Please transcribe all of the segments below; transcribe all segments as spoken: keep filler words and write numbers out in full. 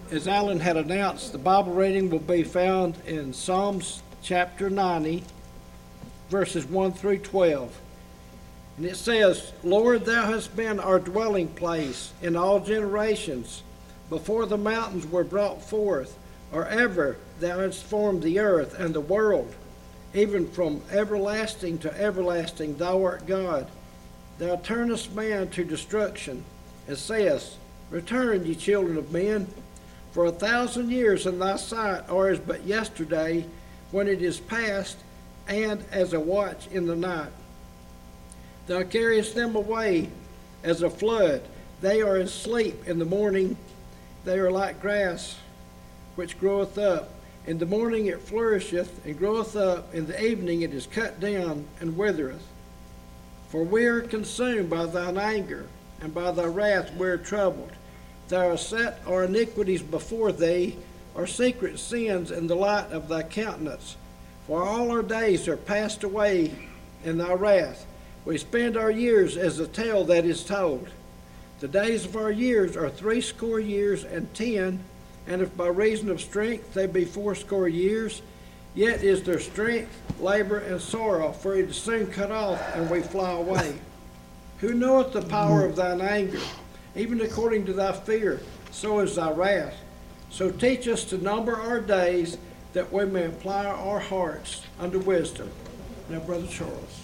as Alan had announced, the Bible reading will be found in Psalms chapter ninety, verses one through twelve. And it says, Lord, thou hast been our dwelling place in all generations. Before the mountains were brought forth, or ever thou hast formed the earth and the world. Even from everlasting to everlasting thou art God. Thou turnest man to destruction, and sayest, Return, ye children of men. For a thousand years in thy sight are as but yesterday, when it is past, and as a watch in the night. Thou carriest them away as a flood. They are as sleep in the morning. They are like grass which groweth up. In the morning it flourisheth and groweth up. In the evening it is cut down and withereth. For we are consumed by thine anger, and by thy wrath we are troubled. Thou hast set our iniquities before thee, our secret sins in the light of thy countenance. For all our days are passed away in thy wrath. We spend our years as a tale that is told. The days of our years are threescore years and ten, and if by reason of strength they be fourscore years, yet is their strength, labor, and sorrow, for it is soon cut off, and we fly away. Who knoweth the power of thine anger? Even according to thy fear, so is thy wrath. So teach us to number our days, that we may apply our hearts unto wisdom. Now, Brother Charles.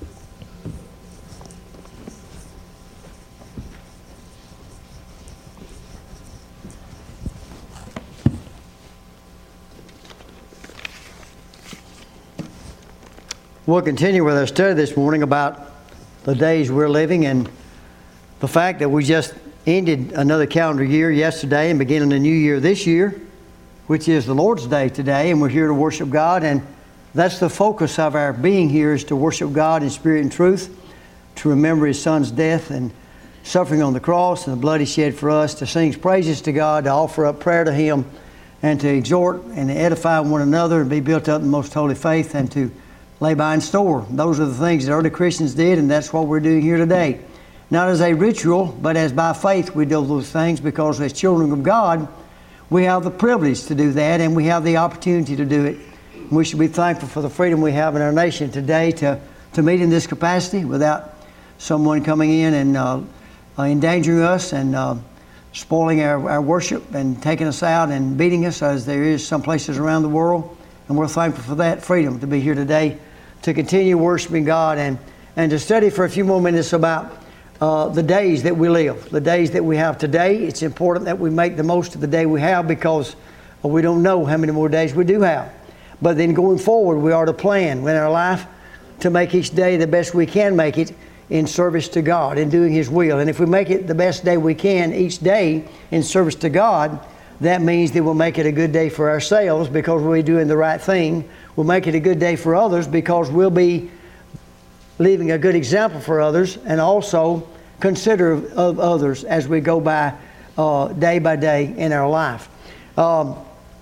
We'll continue with our study this morning about the days we're living and the fact that we just ended another calendar year yesterday and beginning a new year this year, which is the Lord's Day today, and we're here to worship God, and that's the focus of our being here, is to worship God in spirit and truth, to remember His Son's death and suffering on the cross and the blood He shed for us, to sing praises to God, to offer up prayer to Him, and to exhort and edify one another and be built up in the most holy faith, and to lay by in store. Those are the things that early Christians did, and that's what we're doing here today. Not as a ritual, but as by faith we do those things, because as children of God, we have the privilege to do that, and we have the opportunity to do it. We should be thankful for the freedom we have in our nation today to, to meet in this capacity without someone coming in and uh, uh, endangering us and uh, spoiling our, our worship and taking us out and beating us, as there is some places around the world. And we're thankful for that freedom to be here today, to continue worshiping God and, and to study for a few more minutes about uh, the days that we live, the days that we have today. It's important that we make the most of the day we have, because we don't know how many more days we do have. But then going forward, we are to plan in our life to make each day the best we can make it in service to God and doing His will. And if we make it the best day we can each day in service to God, that means that we'll make it a good day for ourselves because we'll be doing the right thing. We'll make it a good day for others because we'll be leaving a good example for others, and also considerate of others as we go by uh, day by day in our life. Um,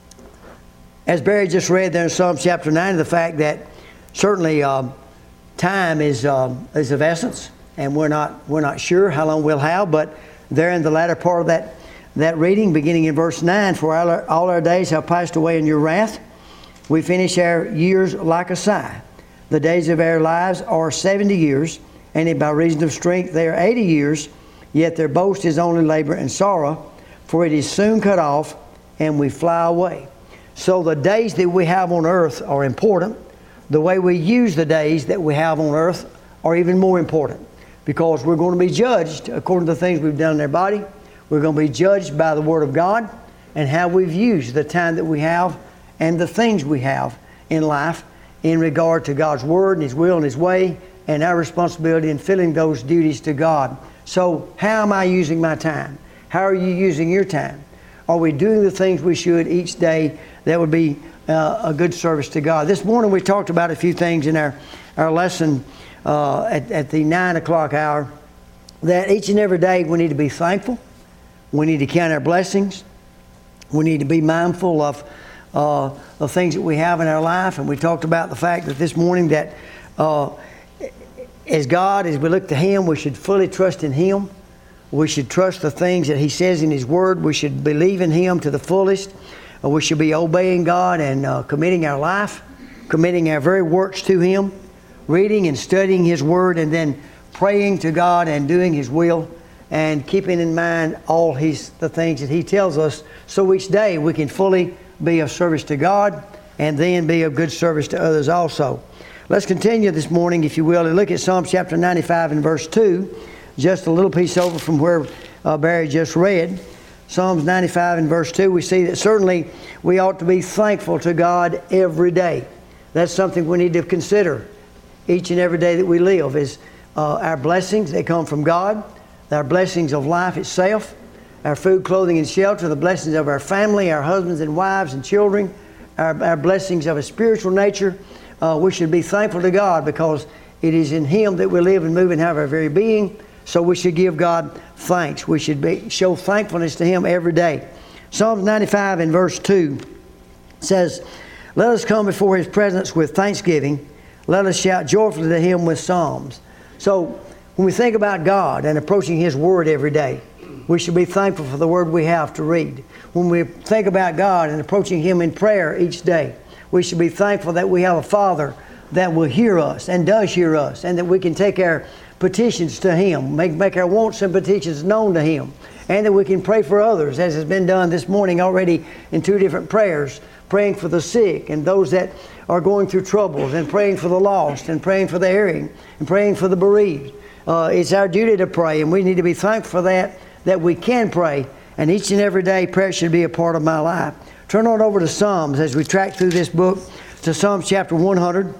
as Barry just read there in Psalm chapter nine, the fact that certainly um, time is um, is of essence, and we're not we're not sure how long we'll have, but there in the latter part of that that reading, beginning in verse nine, for all our, all our days have passed away in your wrath. We finish our years like a sigh. The days of our lives are seventy years, and by reason of strength they are eighty years, yet their boast is only labor and sorrow, for it is soon cut off, and we fly away. So the days that we have on earth are important. The way we use the days that we have on earth are even more important, because we're going to be judged according to the things we've done in our body. We're going to be judged by the Word of God and how we've used the time that we have and the things we have in life in regard to God's Word and His will and His way, and our responsibility in filling those duties to God. So how am I using my time? How are you using your time? Are we doing the things we should each day that would be uh, a good service to God? This morning we talked about a few things in our, our lesson uh, at, at the nine o'clock hour, that each and every day we need to be thankful. We need to count our blessings. We need to be mindful of uh, the things that we have in our life. And we talked about the fact that this morning that uh, as God, as we look to Him, we should fully trust in Him. We should trust the things that He says in His Word. We should believe in Him to the fullest. Uh, we should be obeying God and uh, committing our life, committing our very works to Him, reading and studying His Word, and then praying to God and doing His will, and keeping in mind all His the things that He tells us, so each day we can fully be of service to God and then be of good service to others also. Let's continue this morning, if you will, and look at Psalm chapter ninety-five and verse two, just a little piece over from where uh, Barry just read. Psalms ninety-five and verse two, we see that certainly we ought to be thankful to God every day. That's something we need to consider each and every day that we live, is uh, our blessings that come from God, our blessings of life itself, our food, clothing, and shelter, the blessings of our family, our husbands and wives and children, our, our blessings of a spiritual nature. Uh, we should be thankful to God because it is in Him that we live and move and have our very being. So we should give God thanks. We should be, show thankfulness to Him every day. Psalms ninety-five and verse two says, "Let us come before His presence with thanksgiving. Let us shout joyfully to Him with psalms." So when we think about God and approaching His Word every day, we should be thankful for the Word we have to read. When we think about God and approaching Him in prayer each day, we should be thankful that we have a Father that will hear us and does hear us, and that we can take our petitions to Him, make, make our wants and petitions known to Him, and that we can pray for others, as has been done this morning already in two different prayers, praying for the sick and those that are going through troubles, and praying for the lost, and praying for the erring, and praying for the bereaved. Uh, it's our duty to pray, and we need to be thankful for that, that we can pray, and each and every day prayer should be a part of my life. Turn on over to Psalms as we track through this book, to Psalms chapter one hundred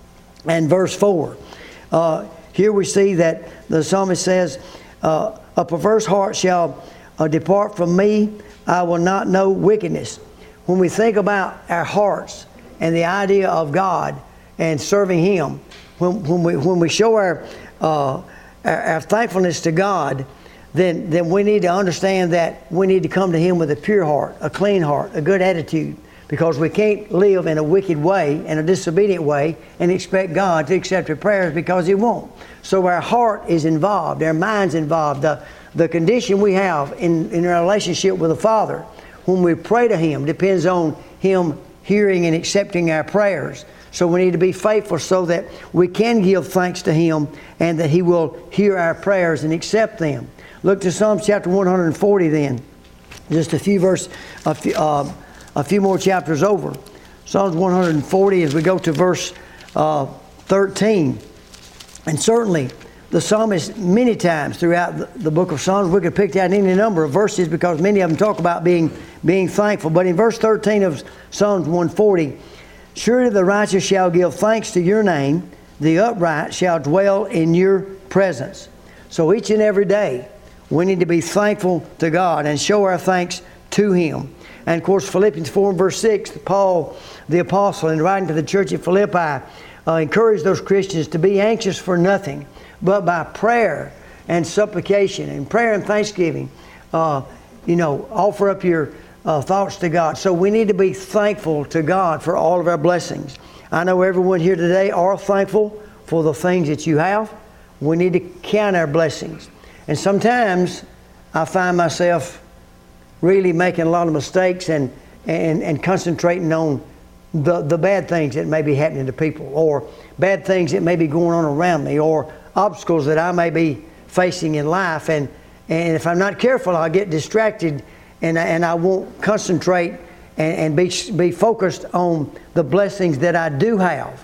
and verse four. Uh, here we see that the psalmist says, uh, "A perverse heart shall uh, depart from me. I will not know wickedness." When we think about our hearts and the idea of God and serving Him, when, when we when we show our, uh, our our thankfulness to God, then then we need to understand that we need to come to Him with a pure heart, a clean heart, a good attitude, because we can't live in a wicked way and a disobedient way and expect God to accept our prayers, because He won't. So our heart is involved, our mind's involved. The, the condition we have in, in our relationship with the Father when we pray to Him depends on Him hearing and accepting our prayers. So we need to be faithful so that we can give thanks to Him and that He will hear our prayers and accept them. Look to Psalms chapter one hundred forty then. Just a few verse, a few, uh, a few more chapters over. Psalms one hundred forty, as we go to verse uh, thirteen. And certainly the psalmist, many times throughout the, the book of Psalms, we could pick out any number of verses because many of them talk about being, being thankful. But in verse thirteen of Psalms one forty, "Surely the righteous shall give thanks to your name, the upright shall dwell in your presence." So each and every day, we need to be thankful to God and show our thanks to Him. And of course, Philippians four and verse six, Paul, the apostle, in writing to the church at Philippi, uh, encouraged those Christians to be anxious for nothing, but by prayer and supplication and prayer and thanksgiving, uh, you know, offer up your uh, thoughts to God. So we need to be thankful to God for all of our blessings. I know everyone here today are thankful for the things that you have. We need to count our blessings. And sometimes I find myself really making a lot of mistakes and, and, and concentrating on the, the bad things that may be happening to people, or bad things that may be going on around me, or obstacles that I may be facing in life. And, and if I'm not careful, I'll get distracted and, and I won't concentrate and, and be, be focused on the blessings that I do have.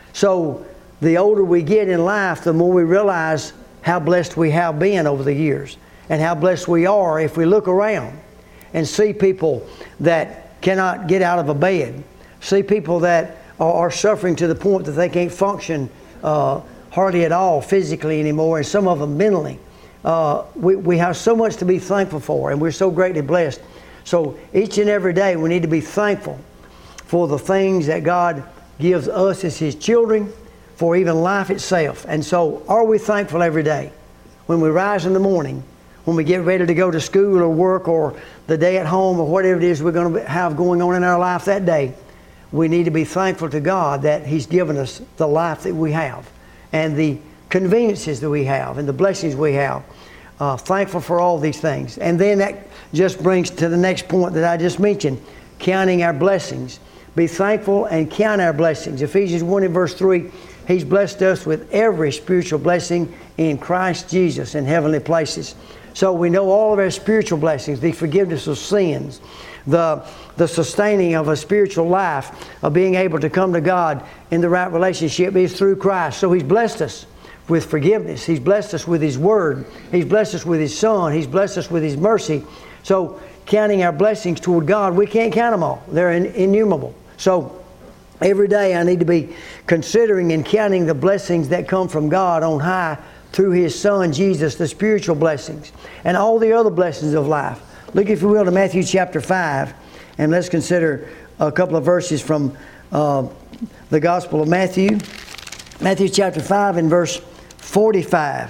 So the older we get in life, the more we realize how blessed we have been over the years, and how blessed we are if we look around and see people that cannot get out of a bed, see people that are, are suffering to the point that they can't function uh, hardly at all physically anymore, and some of them mentally. Uh, we, we have so much to be thankful for, and we're so greatly blessed. So each and every day we need to be thankful for the things that God gives us as His children, for even life itself. And so are we thankful every day? When we rise in the morning, when we get ready to go to school or work, or the day at home, or whatever it is we're going to have going on in our life that day, we need to be thankful to God that He's given us the life that we have, and the conveniences that we have, and the blessings we have. uh, thankful for all these things. And then that just brings to the next point that I just mentioned, counting our blessings. Be thankful and count our blessings. Ephesians one and verse three, He's blessed us with every spiritual blessing in Christ Jesus in heavenly places. So we know all of our spiritual blessings, the forgiveness of sins, the, the sustaining of a spiritual life, of being able to come to God in the right relationship is through Christ. So He's blessed us with forgiveness. He's blessed us with His Word. He's blessed us with His Son. He's blessed us with His mercy. So counting our blessings toward God, we can't count them all. They're in, innumerable. So every day I need to be considering and counting the blessings that come from God on high through His Son Jesus, the spiritual blessings, and all the other blessings of life. Look, if you will, to Matthew chapter five, and let's consider a couple of verses from uh, the Gospel of Matthew. Matthew chapter five and verse forty-five.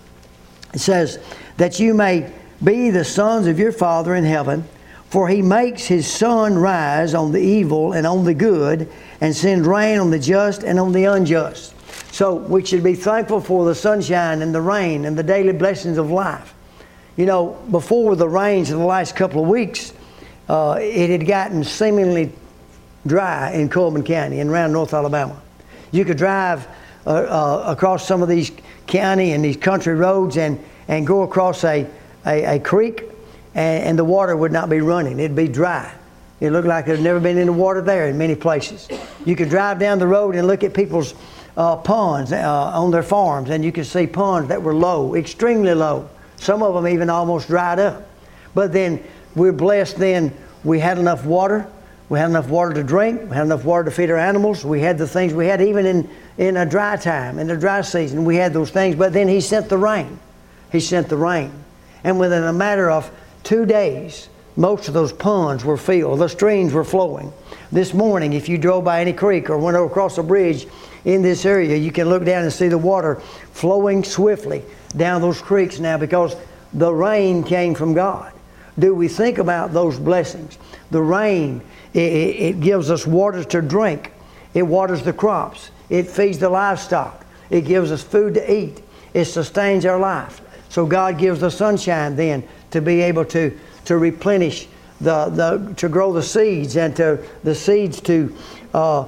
It says, that you may be the sons of your Father in heaven, for He makes His sun rise on the evil and on the good, and send rain on the just and on the unjust. So we should be thankful for the sunshine and the rain and the daily blessings of life. You know, before the rains of the last couple of weeks, uh, it had gotten seemingly dry in Coleman County and around North Alabama. You could drive uh, uh, across some of these county and these country roads and, and go across a, a, a creek, and, and the water would not be running. It'd be dry. It looked like there'd never been any water there in many places. You could drive down the road and look at people's uh, ponds uh, on their farms, and you could see ponds that were low, extremely low. Some of them even almost dried up. But then we're blessed then we had enough water. We had enough water to drink. We had enough water to feed our animals. We had the things we had even in, in a dry time, in the dry season. We had those things. But then He sent the rain. He sent the rain. And within a matter of two days, most of those ponds were filled. The streams were flowing. This morning, if you drove by any creek or went across a bridge in this area, you can look down and see the water flowing swiftly down those creeks now because the rain came from God. Do we think about those blessings? The rain, it, it gives us water to drink. It waters the crops. It feeds the livestock. It gives us food to eat. It sustains our life. So God gives the sunshine then to be able to, to replenish, the, the to grow the seeds and to the seeds to uh,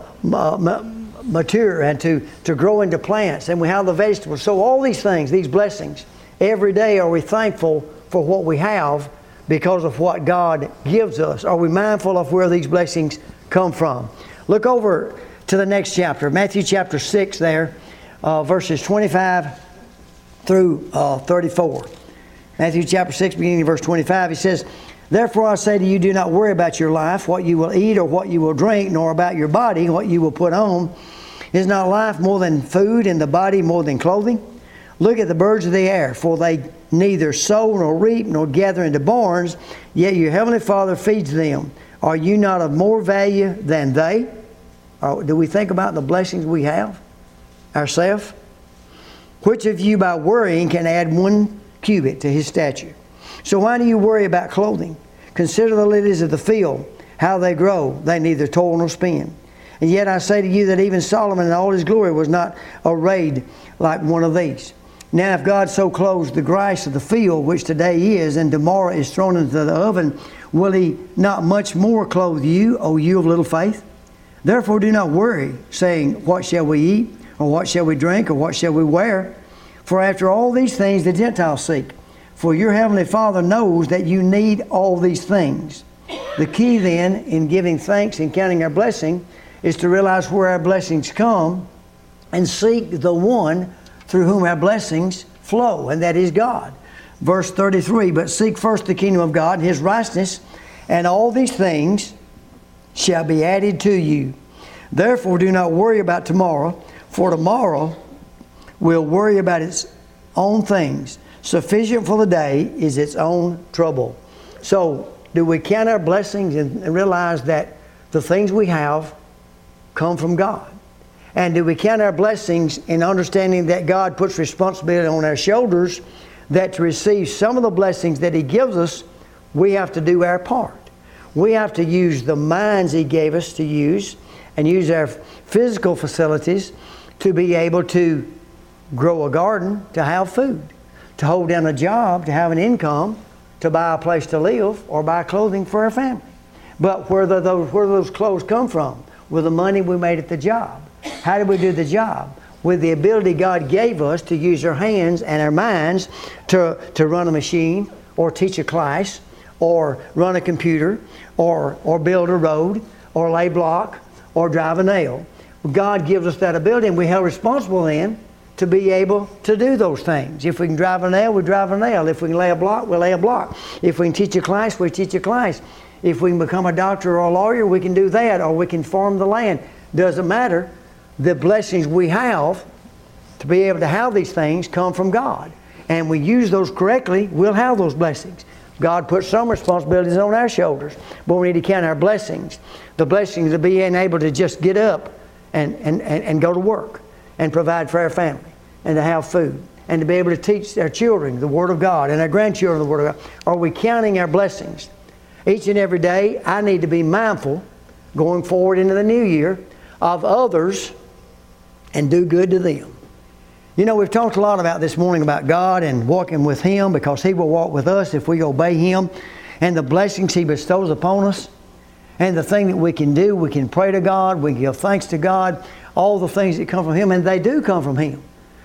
mature and to, to grow into plants. And we have the vegetables. So all these things, these blessings, every day are we thankful for what we have because of what God gives us? Are we mindful of where these blessings come from? Look over to the next chapter, Matthew chapter six there, uh, verses twenty-five through uh, thirty-four. Matthew chapter six, beginning in verse twenty-five, He says, therefore I say to you, do not worry about your life, what you will eat or what you will drink, nor about your body, what you will put on. Is not life more than food, and the body more than clothing? Look at the birds of the air, for they neither sow nor reap nor gather into barns, yet your heavenly Father feeds them. Are you not of more value than they? Or do we think about the blessings we have ourselves? Which of you by worrying can add one cubit to his stature? So why do you worry about clothing? Consider the lilies of the field, how they grow. They neither toil nor spin. And yet I say to you that even Solomon in all his glory was not arrayed like one of these. Now if God so clothes the grass of the field, which today is and tomorrow is thrown into the oven, will He not much more clothe you, O you of little faith? Therefore do not worry, saying, what shall we eat? Or what shall we drink? Or what shall we wear? For after all these things the Gentiles seek. For your heavenly Father knows that you need all these things. The key then in giving thanks and counting our blessing is to realize where our blessings come and seek the one through whom our blessings flow, and that is God. Verse thirty-three, but seek first the kingdom of God and His righteousness, and all these things shall be added to you. Therefore do not worry about tomorrow, for tomorrow will worry about its own things. Sufficient for the day is its own trouble. So, do we count our blessings and realize that the things we have come from God? And do we count our blessings in understanding that God puts responsibility on our shoulders, that to receive some of the blessings that He gives us, we have to do our part. We have to use the minds He gave us to use and use our physical facilities to be able to grow a garden, to have food, to hold down a job, to have an income, to buy a place to live, or buy clothing for our family. But where, the, those, where those clothes come from? With the money we made at the job. How did we do the job? With the ability God gave us to use our hands and our minds to, to run a machine, or teach a class, or run a computer, or, or build a road, or lay block, or drive a nail. God gives us that ability, and we held responsible then to be able to do those things. If we can drive a nail, we drive a nail. If we can lay a block, we lay a block. If we can teach a class, we teach a class. If we can become a doctor or a lawyer, we can do that, or we can farm the land. Doesn't matter. The blessings we have to be able to have these things come from God. And we use those correctly, we'll have those blessings. God put some responsibilities on our shoulders, but we need to count our blessings. The blessings of being able to just get up and, and, and, and go to work and provide for our family and to have food and to be able to teach our children the Word of God and our grandchildren the Word of God. Are we counting our blessings? Each and every day, I need to be mindful going forward into the new year of others and do good to them. You know, we've talked a lot about this morning about God and walking with Him, because He will walk with us if we obey Him, and the blessings He bestows upon us, and the thing that we can do. We can pray to God, we can give thanks to God, all the things that come from Him, and they do come from Him.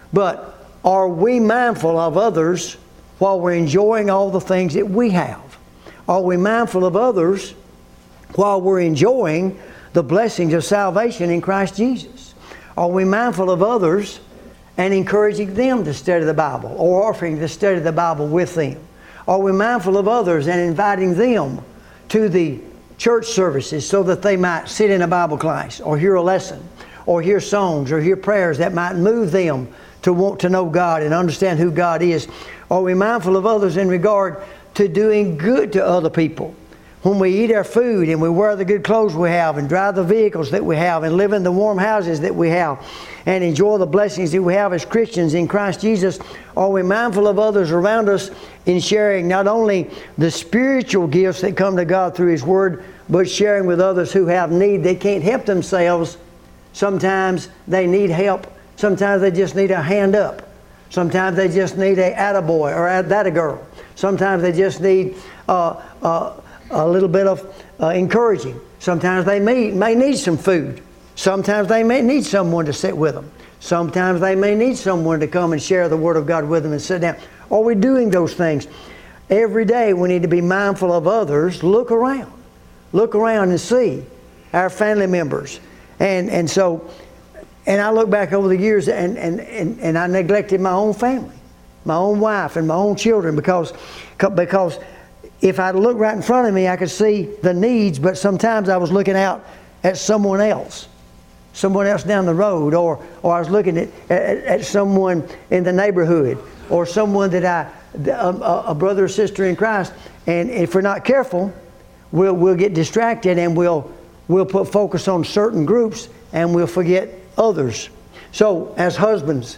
But are we mindful of others while we're enjoying all the things that we have? Are we mindful of others while we're enjoying the blessings of salvation in Christ Jesus? Are we mindful of others and encouraging them to study the Bible, or offering to study the Bible with them? Are we mindful of others and inviting them to the church services so that they might sit in a Bible class, or hear a lesson, or hear songs, or hear prayers that might move them to want to know God and understand who God is? Are we mindful of others in regard to doing good to other people? When we eat our food and we wear the good clothes we have and drive the vehicles that we have and live in the warm houses that we have and enjoy the blessings that we have as Christians in Christ Jesus, are we mindful of others around us in sharing not only the spiritual gifts that come to God through His Word, but sharing with others who have need? They can't help themselves. Sometimes they need help. Sometimes they just need a hand up. Sometimes they just need a attaboy or a that a girl. Sometimes they just need uh, uh, a little bit of uh, encouraging. Sometimes they may, may need some food. Sometimes they may need someone to sit with them. Sometimes they may need someone to come and share the Word of God with them and sit down. Are we doing those things? Every day we need to be mindful of others. Look around. Look around and see our family members. And and so, and I look back over the years and, and, and, and I neglected my own family, my own wife and my own children, because because if I looked right in front of me, I could see the needs, but sometimes I was looking out at someone else, someone else down the road, or, or I was looking at, at, at someone in the neighborhood, or someone that I, a, a brother or sister in Christ. And if we're not careful, we'll, we'll get distracted, and we'll, we'll put focus on certain groups, and we'll forget others. So as husbands,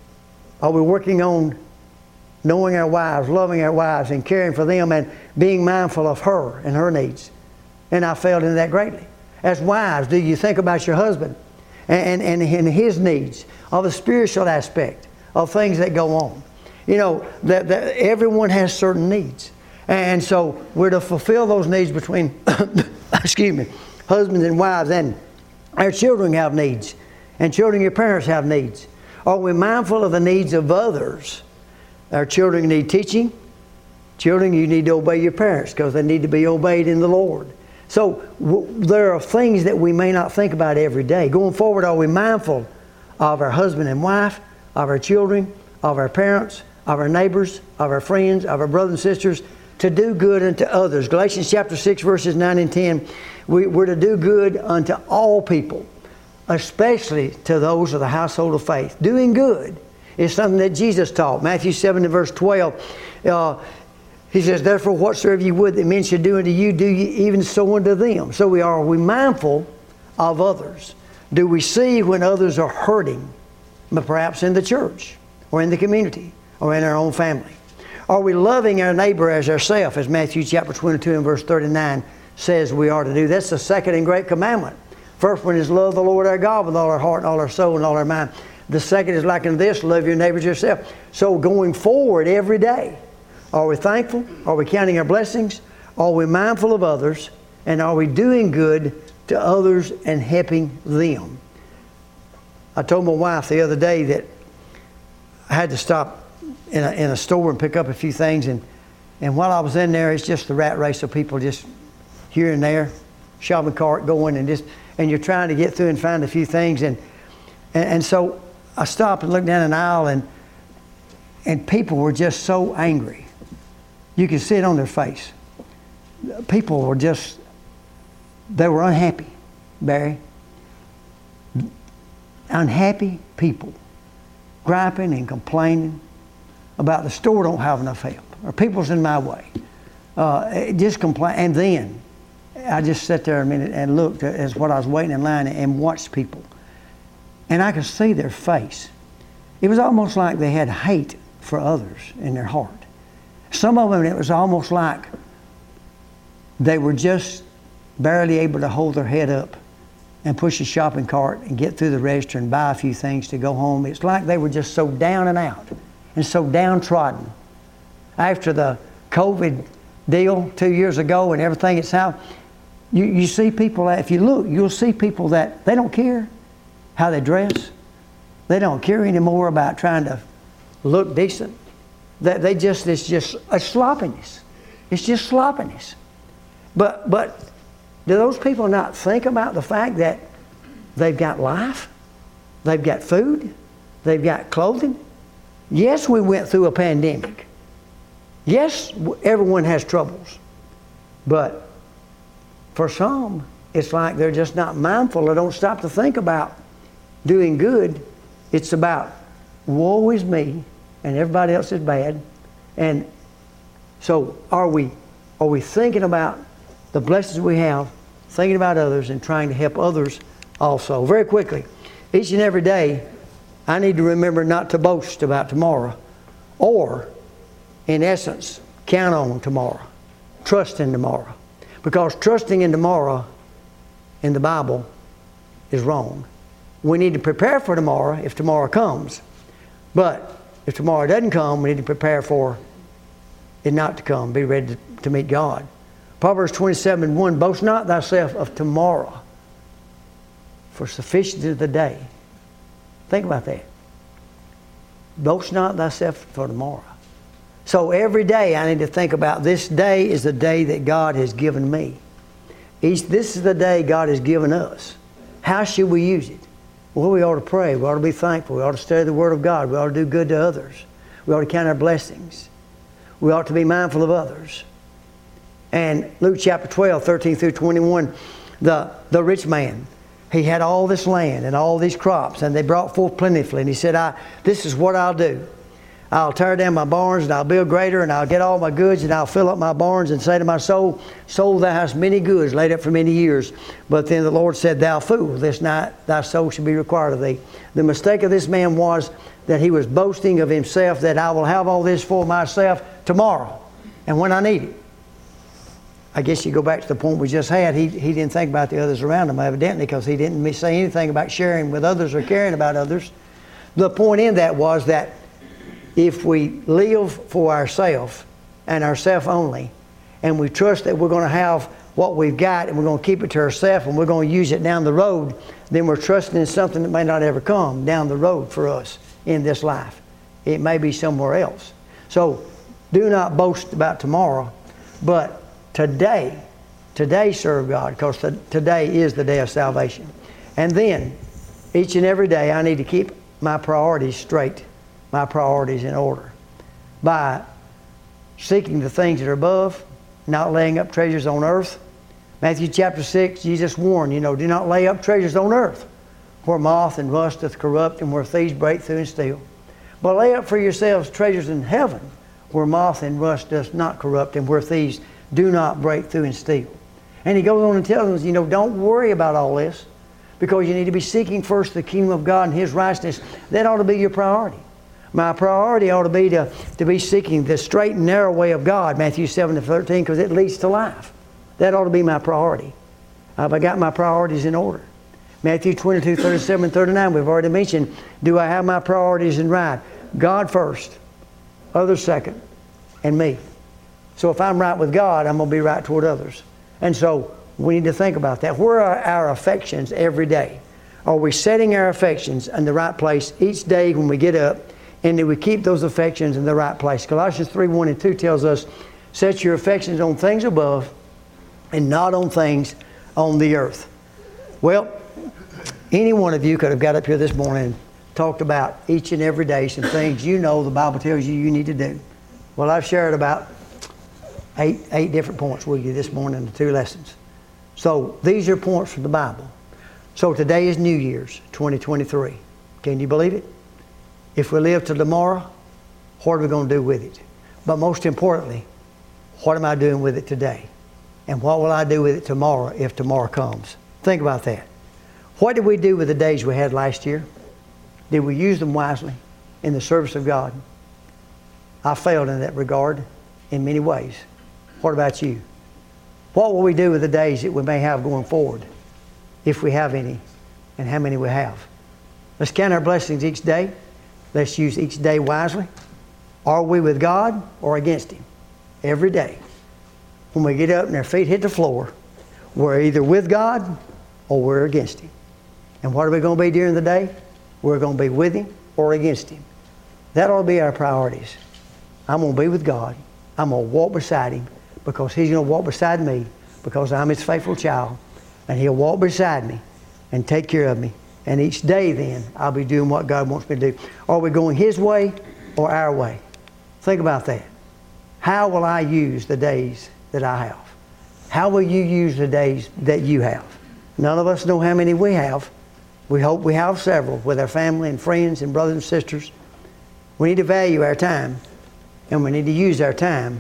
are we working on knowing our wives, loving our wives, and caring for them, and being mindful of her and her needs? And I failed in that greatly. As wives, do you think about your husband and, and, and his needs, of the spiritual aspect of things that go on? You know, that, that everyone has certain needs. And so we're to fulfill those needs between, excuse me, husbands and wives. And our children have needs. And children, your parents have needs. Are we mindful of the needs of others? Our children need teaching. Children, you need to obey your parents because they need to be obeyed in the Lord. So w- there are things that we may not think about every day. Going forward, are we mindful of our husband and wife, of our children, of our parents, of our neighbors, of our friends, of our brothers and sisters, to do good unto others? Galatians chapter six, verses nine and ten, we, we're to do good unto all people, especially to those of the household of faith. Doing good is something that Jesus taught. Matthew seven and verse twelve, uh, He says, therefore whatsoever you would that men should do unto you, do ye even so unto them. So we are, are we mindful of others? Do we see when others are hurting, but perhaps in the church, or in the community, or in our own family? Are we loving our neighbor as ourselves, as Matthew chapter twenty-two and verse thirty-nine says we are to do? That's the second and great commandment. First one is love the Lord our God with all our heart and all our soul and all our mind. the second is like in this, love your neighbors yourself. So going forward every day, are we thankful? Are we counting our blessings? Are we mindful of others? And are we doing good to others and helping them? I told my wife the other day that I had to stop in a, in a store and pick up a few things. And, and while I was in there, it's just the rat race of people just here and there, shopping cart going, and just and you're trying to get through and find a few things. And and, and so I stopped and looked down an aisle, and and people were just so angry. You could see it on their face. People were just, they were unhappy, Barry. Unhappy people, griping and complaining about the store don't have enough help, or people's in my way. Uh, just complain. And then I just sat there a minute and looked as what I was waiting in line and watched people. And I could see their face. It was almost like they had hate for others in their heart. Some of them, it was almost like they were just barely able to hold their head up and push a shopping cart and get through the register and buy a few things to go home. It's like they were just so down and out and so downtrodden. After the COVID deal two years ago and everything, it's how you, you see people, if you look, you'll see people that they don't care how they dress. They don't care anymore about trying to look decent. They, they just, it's just a sloppiness. It's just sloppiness. But, but do those people not think about the fact that they've got life? They've got food? They've got clothing? Yes, we went through a pandemic. Yes, everyone has troubles. But for some, it's like they're just not mindful or don't stop to think about doing good. It's about woe is me and everybody else is bad. And so are we, are we thinking about the blessings we have, thinking about others and trying to help others also? Very quickly, each and every day, I need to remember not to boast about tomorrow, or, in essence, count on tomorrow. Trust in tomorrow. Because trusting in tomorrow in the Bible is wrong. We need to prepare for tomorrow if tomorrow comes. But if tomorrow doesn't come, we need to prepare for it not to come. Be ready to, to meet God. Proverbs twenty-seven and one, boast not thyself of tomorrow, for sufficient is the day. Think about that. Boast not thyself for tomorrow. So every day I need to think about this day is the day that God has given me. Each, this is the day God has given us. How should we use it? Well, we ought to pray. We ought to be thankful. We ought to study the Word of God. We ought to do good to others. We ought to count our blessings. We ought to be mindful of others. And Luke chapter twelve, thirteen through twenty-one, the, the rich man, he had all this land and all these crops, and they brought forth plentifully. And he said, I, this is what I'll do. I'll tear down my barns, and I'll build greater, and I'll get all my goods, and I'll fill up my barns, and say to my soul, soul, thou hast many goods laid up for many years. But then the Lord said, thou fool, this night thy soul shall be required of thee. The mistake of this man was that he was boasting of himself, that I will have all this for myself tomorrow, and when I need it. I guess you go back to the point we just had. He, he didn't think about the others around him, evidently, because he didn't say anything about sharing with others or caring about others. The point in that was that if we live for ourselves and ourselves only, and we trust that we're going to have what we've got and we're going to keep it to ourselves and we're going to use it down the road, then we're trusting in something that may not ever come down the road for us in this life. It may be somewhere else. So do not boast about tomorrow, but today, today serve God, because today is the day of salvation. And then, each and every day, I need to keep my priorities straight, my priorities in order, by seeking the things that are above, not laying up treasures on earth. Matthew chapter six, Jesus warned, you know, do not lay up treasures on earth, where moth and rust doth corrupt, and where thieves break through and steal. But lay up for yourselves treasures in heaven, where moth and rust doth not corrupt, and where thieves do not break through and steal. And he goes on and tells us, you know, don't worry about all this, because you need to be seeking first the kingdom of God and His righteousness. That ought to be your priority. My priority ought to be to, to be seeking the straight and narrow way of God, Matthew seven to thirteen, because it leads to life. That ought to be my priority. Have I got my priorities in order? Matthew twenty-two, thirty-seven, and thirty-nine, we've already mentioned, do I have my priorities in right? God first, others second, and me. So if I'm right with God, I'm going to be right toward others. And so we need to think about that. Where are our affections every day? Are we setting our affections in the right place each day when we get up? And do we keep those affections in the right place? Colossians three, one and two tells us, set your affections on things above and not on things on the earth. Well, any one of you could have got up here this morning and talked about each and every day some things you know the Bible tells you you need to do. Well, I've shared about eight, eight different points with you this morning in the two lessons. So these are points from the Bible. So today is New Year's twenty twenty-three. Can you believe it? If we live till tomorrow, what are we going to do with it? But most importantly, what am I doing with it today? And what will I do with it tomorrow if tomorrow comes? Think about that. What did we do with the days we had last year? Did we use them wisely in the service of God? I failed in that regard in many ways. What about you? What will we do with the days that we may have going forward, if we have any, and how many we have? Let's count our blessings each day. Let's use each day wisely. Are we with God or against Him? Every day. When we get up and our feet hit the floor, we're either with God or we're against Him. And what are we going to be during the day? We're going to be with Him or against Him. That ought to be our priorities. I'm going to be with God. I'm going to walk beside Him because He's going to walk beside me because I'm His faithful child. And He'll walk beside me and take care of me. And each day then, I'll be doing what God wants me to do. Are we going His way or our way? Think about that. How will I use the days that I have? How will you use the days that you have? None of us know how many we have. We hope we have several with our family and friends and brothers and sisters. We need to value our time, and we need to use our time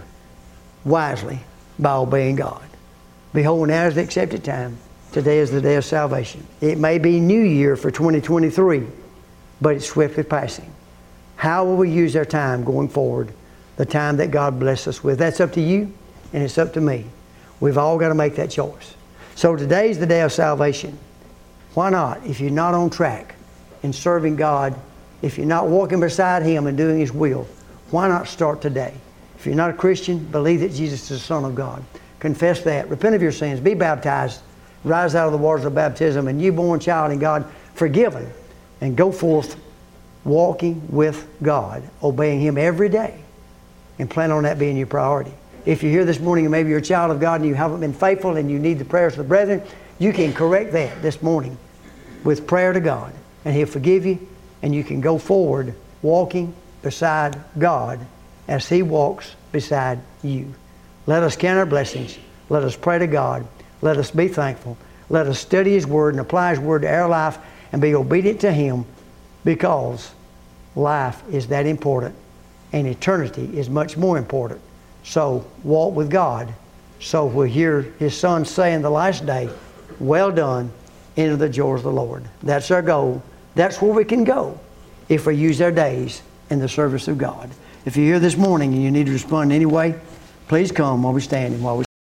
wisely by obeying God. Behold, now is the accepted time. Today is the day of salvation. It may be New Year for twenty twenty-three, but it's swiftly passing. How will we use our time going forward? The time that God bless us with. That's up to you, and it's up to me. We've all got to make that choice. So today's the day of salvation. Why not? If you're not on track in serving God, if you're not walking beside Him and doing His will, why not start today? If you're not a Christian, believe that Jesus is the Son of God. Confess that. Repent of your sins. Be baptized. Rise out of the waters of baptism. A newborn child in God, forgiven. And go forth walking with God, obeying Him every day. And plan on that being your priority. If you're here this morning and maybe you're a child of God and you haven't been faithful and you need the prayers of the brethren, you can correct that this morning with prayer to God. And He'll forgive you, and you can go forward walking beside God as He walks beside you. Let us count our blessings. Let us pray to God. Let us be thankful. Let us study His Word and apply His Word to our life and be obedient to Him, because life is that important and eternity is much more important. So walk with God. So we'll hear His Son say in the last day, well done, enter the joys of the Lord. That's our goal. That's where we can go if we use our days in the service of God. If you're here this morning and you need to respond in any way, please come while we're standing, while we